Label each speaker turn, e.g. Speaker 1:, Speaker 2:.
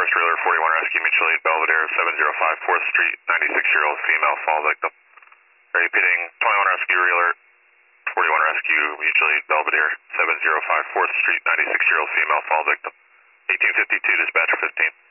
Speaker 1: 1st Reeler 41 Rescue, mutual aid Belvedere, 705 4th Street, 96-year-old female fall victim. Repeating, 21 Rescue Reeler 41 Rescue, mutual aid Belvedere, 705 4th Street, 96-year-old female fall victim. 1852, dispatcher 15.